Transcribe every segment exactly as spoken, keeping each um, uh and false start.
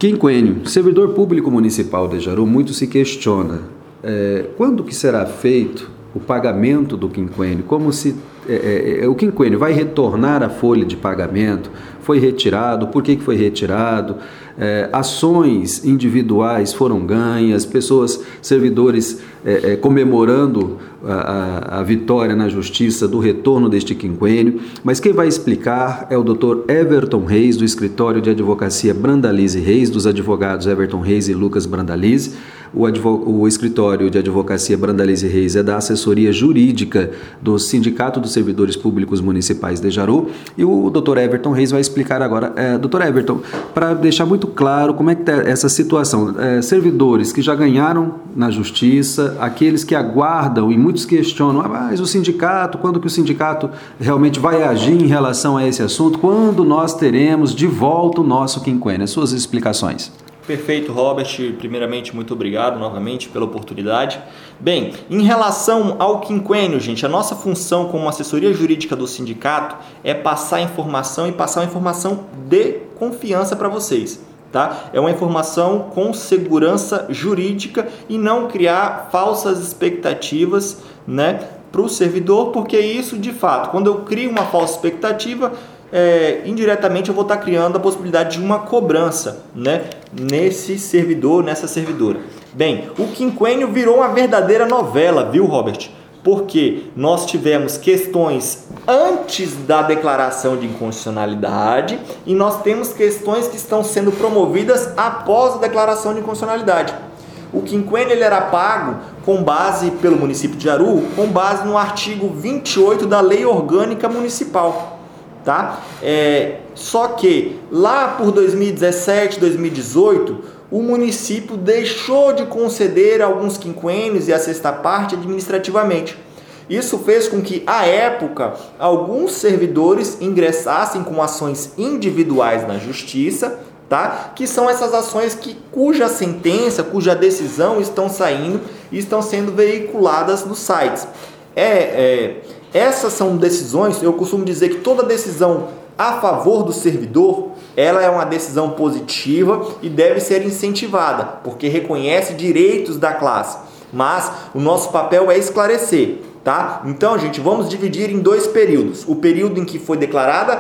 Quinquênio. Servidor público municipal de Jaru muito se questiona é, quando que será feito o pagamento do quinquênio, como se é, é, o quinquênio vai retornar a folha de pagamento, foi retirado, por que que foi retirado, é, ações individuais foram ganhas, pessoas, servidores é, é, comemorando a, a, a vitória na justiça do retorno deste quinquênio, mas quem vai explicar é o doutor Everton Reis, do escritório de advocacia Brandalize Reis, dos advogados Everton Reis e Lucas Brandalize. O, advo, o escritório de advocacia Brandalize Reis é da assessoria jurídica do Sindicato dos Servidores Públicos Municipais de Jaru, e o doutor Everton Reis vai explicar agora. É, doutor Everton, para deixar muito claro como é que está essa situação, é, servidores que já ganharam na justiça, aqueles que aguardam e muitos questionam, ah, mas o sindicato, quando que o sindicato realmente vai agir em relação a esse assunto, quando nós teremos de volta o nosso quinquênio? As suas explicações. Perfeito, Robert. Primeiramente, muito obrigado novamente pela oportunidade. Bem, em relação ao quinquênio, gente, a nossa função como assessoria jurídica do sindicato é passar informação e passar uma informação de confiança para vocês, tá? É uma informação com segurança jurídica e não criar falsas expectativas, né, para o servidor, porque isso, de fato, quando eu crio uma falsa expectativa, É, indiretamente eu vou estar criando a possibilidade de uma cobrança, né, nesse servidor, nessa servidora. Bem, o quinquênio virou uma verdadeira novela, viu, Robert? Porque nós tivemos questões antes da declaração de inconstitucionalidade e nós temos questões que estão sendo promovidas após a declaração de inconstitucionalidade. O quinquênio ele era pago com base pelo município de Jaru, com base no artigo vinte e oito da Lei Orgânica Municipal. Tá? É, só que lá por dois mil e dezessete, dois mil e dezoito, o município deixou de conceder alguns quinquênios e a sexta parte administrativamente. Isso fez com que, à época, alguns servidores ingressassem com ações individuais na justiça, tá? Que são essas ações que, cuja sentença, cuja decisão estão saindo e estão sendo veiculadas nos sites. É... é Essas são decisões, eu costumo dizer que toda decisão a favor do servidor, ela é uma decisão positiva e deve ser incentivada, porque reconhece direitos da classe. Mas o nosso papel é esclarecer, tá? Então, gente, vamos dividir em dois períodos. O período em que foi declarada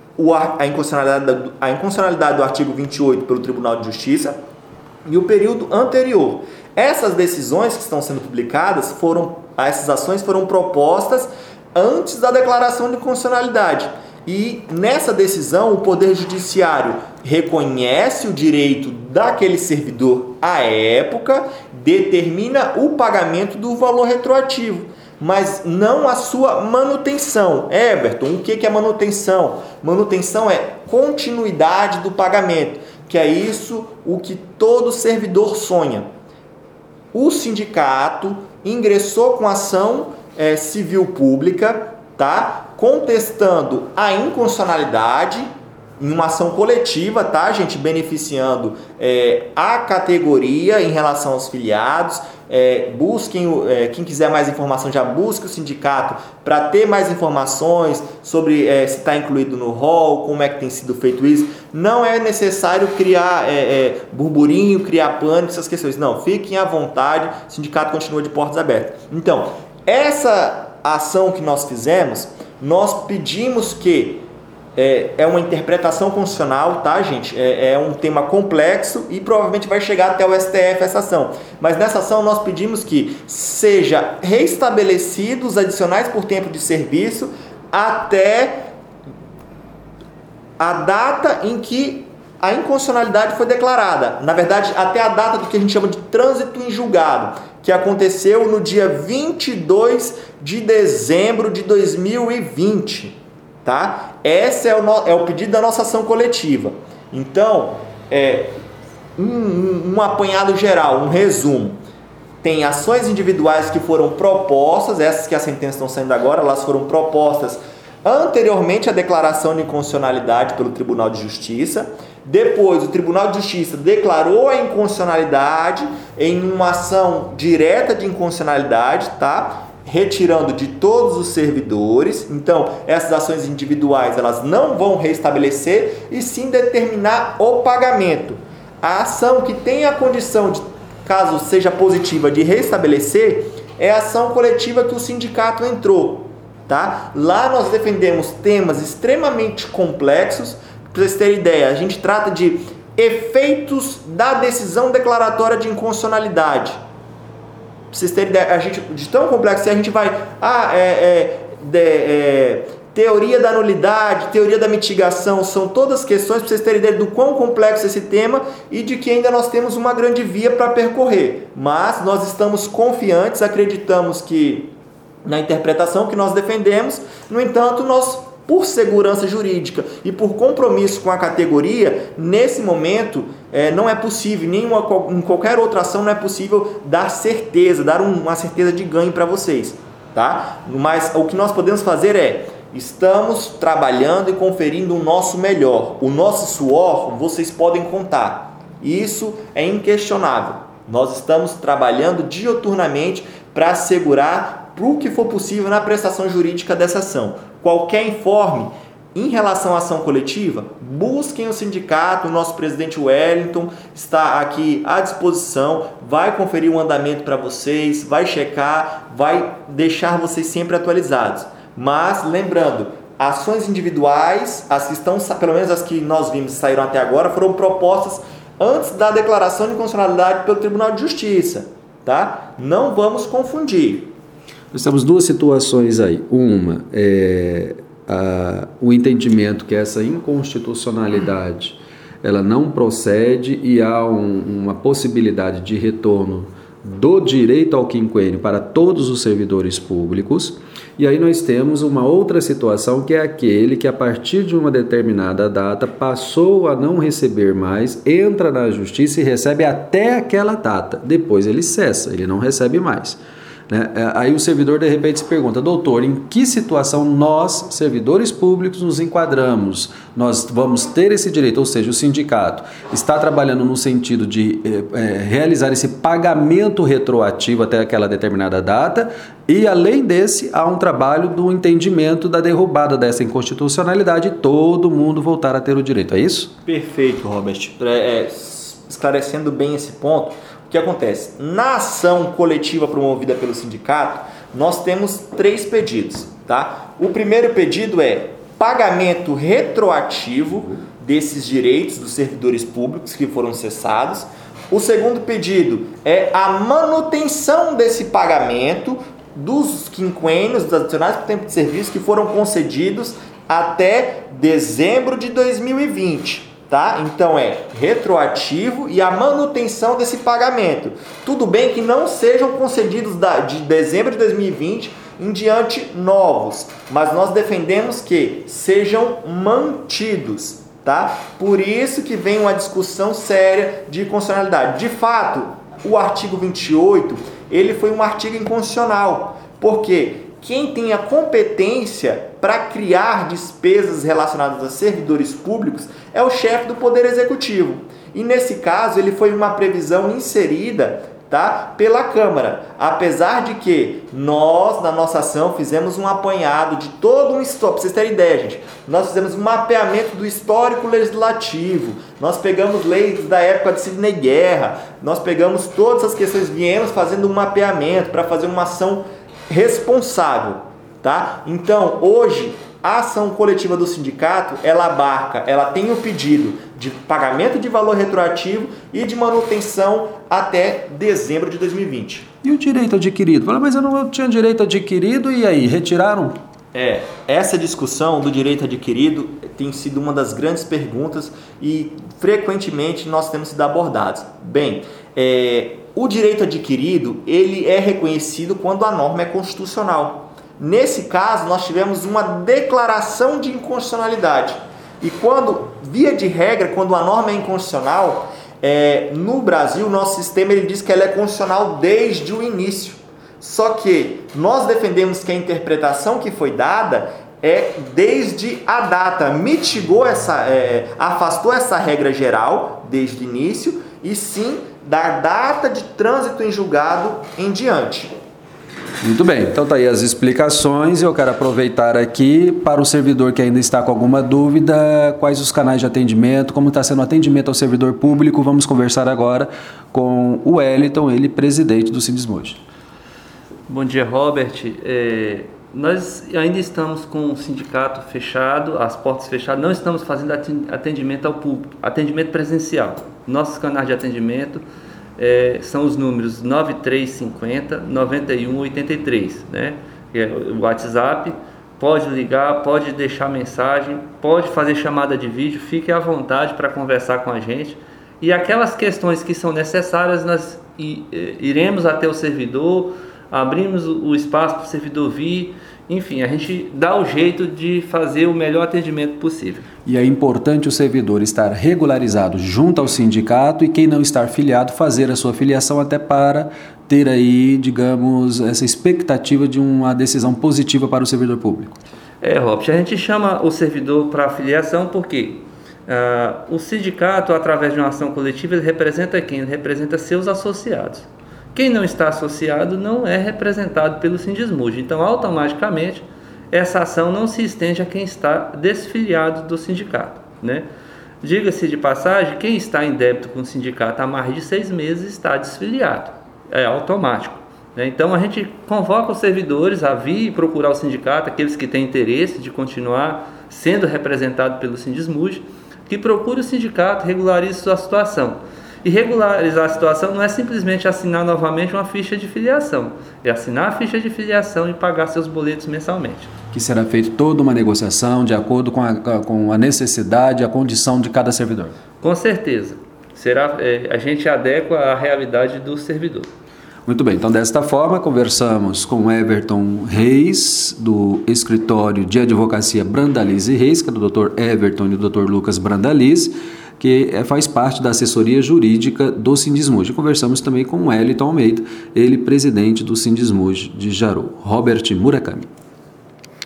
a inconstitucionalidade, a inconstitucionalidade do artigo vinte e oito pelo Tribunal de Justiça e o período anterior. Essas decisões que estão sendo publicadas, foram, essas ações foram propostas antes da declaração de inconstitucionalidade. E nessa decisão, o Poder Judiciário reconhece o direito daquele servidor à época, determina o pagamento do valor retroativo, mas não a sua manutenção. Everton, o que é manutenção? Manutenção é continuidade do pagamento, que é isso o que todo servidor sonha. O sindicato ingressou com ação É, civil pública, tá? Contestando a inconstitucionalidade em uma ação coletiva, tá, gente? Beneficiando é, a categoria em relação aos filiados. É, busquem, é, quem quiser mais informação já busque o sindicato para ter mais informações sobre é, se está incluído no rol, como é que tem sido feito isso. Não é necessário criar é, é, burburinho, criar pânico, essas questões. Não, fiquem à vontade, o sindicato continua de portas abertas. Então, essa ação que nós fizemos, nós pedimos que, é, é uma interpretação constitucional, tá, gente? É, é um tema complexo e provavelmente vai chegar até o S T F essa ação. Mas nessa ação nós pedimos que seja reestabelecidos os adicionais por tempo de serviço até a data em que a inconstitucionalidade foi declarada. Na verdade, até a data do que a gente chama de trânsito em julgado, que aconteceu no dia vinte e dois de dezembro de dois mil e vinte, tá? Esse é o, no, é o pedido da nossa ação coletiva. Então, é, um, um, um apanhado geral, um resumo. Tem ações individuais que foram propostas, essas que as sentenças estão saindo agora, elas foram propostas anteriormente à declaração de inconstitucionalidade pelo Tribunal de Justiça. Depois, o Tribunal de Justiça declarou a inconstitucionalidade em uma ação direta de inconstitucionalidade, tá? Retirando de todos os servidores. Então, essas ações individuais elas não vão restabelecer e sim determinar o pagamento. A ação que tem a condição, de, caso seja positiva, de restabelecer, é a ação coletiva que o sindicato entrou. Tá? Lá nós defendemos temas extremamente complexos. Para vocês terem ideia, a gente trata de efeitos da decisão declaratória de inconstitucionalidade. Para vocês terem ideia, a gente, de tão complexo, a gente vai... Ah, é, é, de, é, teoria da nulidade, teoria da mitigação, são todas questões para vocês terem ideia do quão complexo é esse tema e de que ainda nós temos uma grande via para percorrer. Mas nós estamos confiantes, acreditamos que na interpretação que nós defendemos. No entanto, nós, por segurança jurídica e por compromisso com a categoria, nesse momento é, não é possível, nem em qualquer outra ação não é possível dar certeza, dar um, uma certeza de ganho para vocês. Tá? Mas o que nós podemos fazer é, estamos trabalhando e conferindo o nosso melhor. O nosso suor, vocês podem contar. Isso é inquestionável. Nós estamos trabalhando diuturnamente para assegurar para o que for possível na prestação jurídica dessa ação. Qualquer informe em relação à ação coletiva, busquem o sindicato, o nosso presidente Wellington está aqui à disposição, vai conferir o andamento para vocês, vai checar, vai deixar vocês sempre atualizados. Mas, lembrando, ações individuais, as que estão, pelo menos as que nós vimos e saíram até agora, foram propostas antes da declaração de inconstitucionalidade pelo Tribunal de Justiça. Tá? Não vamos confundir. Nós temos duas situações aí. Uma é a, o entendimento que essa inconstitucionalidade ela não procede e há um, uma possibilidade de retorno do direito ao quinquênio para todos os servidores públicos. E aí nós temos uma outra situação, que é aquele que a partir de uma determinada data passou a não receber mais, entra na justiça e recebe até aquela data. Depois ele cessa, ele não recebe mais. Né? Aí o servidor de repente se pergunta: doutor, em que situação nós, servidores públicos, nos enquadramos? Nós vamos ter esse direito? Ou seja, o sindicato está trabalhando no sentido de é, realizar esse pagamento retroativo até aquela determinada data, e além desse há um trabalho do entendimento da derrubada dessa inconstitucionalidade e todo mundo voltar a ter o direito. É isso? Perfeito, Robert. É, esclarecendo bem esse ponto, o que acontece? Na ação coletiva promovida pelo sindicato, nós temos três pedidos. Tá? O primeiro pedido é pagamento retroativo desses direitos dos servidores públicos que foram cessados. O segundo pedido é a manutenção desse pagamento dos quinquênios, dos adicionais por tempo de serviço que foram concedidos até dezembro de dois mil e vinte. Tá? Então é retroativo e a manutenção desse pagamento. Tudo bem que não sejam concedidos de dezembro de dois mil e vinte em diante novos, mas nós defendemos que sejam mantidos. Tá? Por isso que vem uma discussão séria de constitucionalidade. De fato, o artigo vinte e oito ele foi um artigo inconstitucional, porque quem tem a competência para criar despesas relacionadas a servidores públicos é o chefe do Poder Executivo. E nesse caso, ele foi uma previsão inserida, tá, pela Câmara. Apesar de que nós, na nossa ação, fizemos um apanhado de todo um histórico. Para vocês terem ideia, gente, nós fizemos um mapeamento do histórico legislativo. Nós pegamos leis da época de Sidney Guerra. Nós pegamos todas as questões, viemos fazendo um mapeamento para fazer uma ação responsável, tá? Então, hoje, a ação coletiva do sindicato, ela abarca, ela tem o pedido de pagamento de valor retroativo e de manutenção até dezembro de dois mil e vinte. E o direito adquirido? Fala, mas eu não eu tinha direito adquirido e aí, retiraram? É, essa discussão do direito adquirido tem sido uma das grandes perguntas e frequentemente nós temos sido abordados. Bem, é, o direito adquirido, ele é reconhecido quando a norma é constitucional. Nesse caso, nós tivemos uma declaração de inconstitucionalidade. E quando, via de regra, quando a norma é inconstitucional, é, no Brasil, o nosso sistema ele diz que ela é constitucional desde o início. Só que nós defendemos que a interpretação que foi dada é desde a data, mitigou essa, é, afastou essa regra geral desde o início, e sim da data de trânsito em julgado em diante. Muito bem, então tá aí as explicações. Eu quero aproveitar aqui para o servidor que ainda está com alguma dúvida, quais os canais de atendimento, como está sendo o atendimento ao servidor público. Vamos conversar agora com o Wellington, ele presidente do Sindismude. Bom dia, Robert. É, nós ainda estamos com o sindicato fechado, as portas fechadas, não estamos fazendo atendimento ao público, atendimento presencial. Nossos canais de atendimento é, são os números nove três cinco zero, nove um oito três, né? É o WhatsApp, pode ligar, pode deixar mensagem, pode fazer chamada de vídeo, fique à vontade para conversar com a gente. E aquelas questões que são necessárias, nós iremos até o servidor, abrimos o espaço para o servidor vir, enfim, a gente dá o jeito de fazer o melhor atendimento possível. E é importante o servidor estar regularizado junto ao sindicato e quem não estar filiado fazer a sua filiação até para ter aí, digamos, essa expectativa de uma decisão positiva para o servidor público. É, Robert, a gente chama o servidor para a filiação porque ah, o sindicato, através de uma ação coletiva, ele representa quem? Ele representa seus associados. Quem não está associado não é representado pelo Sindismude. Então, automaticamente, essa ação não se estende a quem está desfiliado do sindicato, né? Diga-se de passagem, quem está em débito com o sindicato há mais de seis meses está desfiliado. É automático, né? Então, a gente convoca os servidores a vir procurar o sindicato, aqueles que têm interesse de continuar sendo representado pelo Sindismude, que procure o sindicato, regularize sua situação. E regularizar a situação não é simplesmente assinar novamente uma ficha de filiação, é assinar a ficha de filiação e pagar seus boletos mensalmente. Que será feita toda uma negociação de acordo com a, com a necessidade, a condição de cada servidor. Com certeza. Será, é, a gente adequa à realidade do servidor. Muito bem, então desta forma conversamos com Everton Reis, do escritório de advocacia Brandalize e Reis, que é do doutor Everton e do doutor Lucas Brandalize, que faz parte da assessoria jurídica do Sindismude. Conversamos também com o Wellington Almeida, ele presidente do Sindismude de Jaru. Robert Murakami.